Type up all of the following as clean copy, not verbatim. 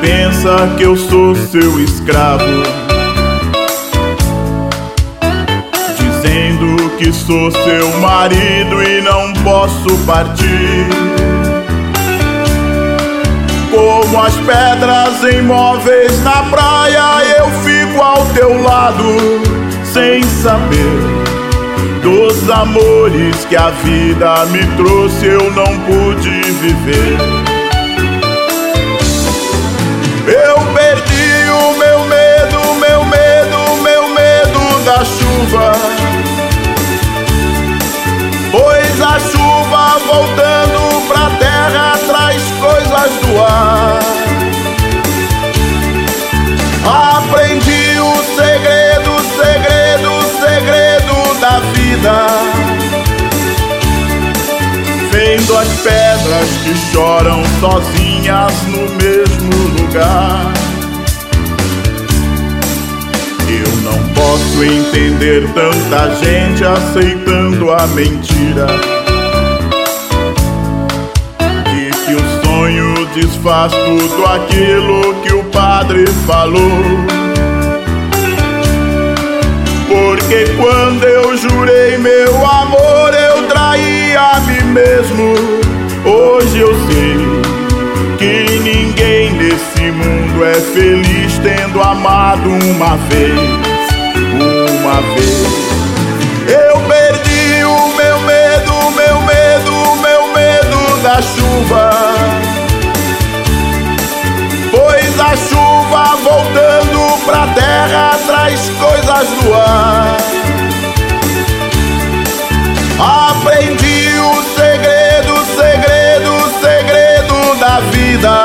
pensa que eu sou seu escravo, dizendo que sou seu marido e não posso partir. Como as pedras imóveis na praia, eu fico ao teu lado, sem saber dos amores que a vida me trouxe, eu não pude viver. Eu perdi o meu medo, meu medo, meu medo da chuva, pois a chuva voltando pra terra traz coisas do ar. Aprendi o segredo, segredo, segredo da vida, vendo as pedras que choram sozinhas no mesmo lugar. Eu não posso entender tanta gente aceitando a mentira de que o sonho desfaz tudo aquilo que o padre falou. Porque quando eu jurei meu amor, eu traí a mim mesmo. Hoje eu sei que ninguém nesse mundo é feliz tendo amado uma vez, uma vez. Eu perdi o meu medo, meu medo, meu medo da chuva, pois a chuva voltando pra terra traz coisas do ar. Aprendi o segredo, segredo, segredo da vida,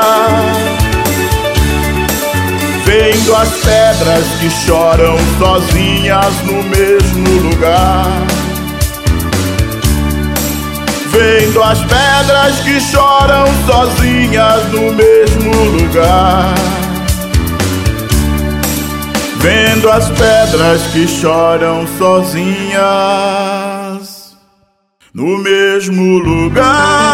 vendo as pedras que choram sozinhas no mesmo lugar. Vendo as pedras que choram sozinhas no mesmo lugar. Vendo as pedras que choram sozinhas no mesmo lugar.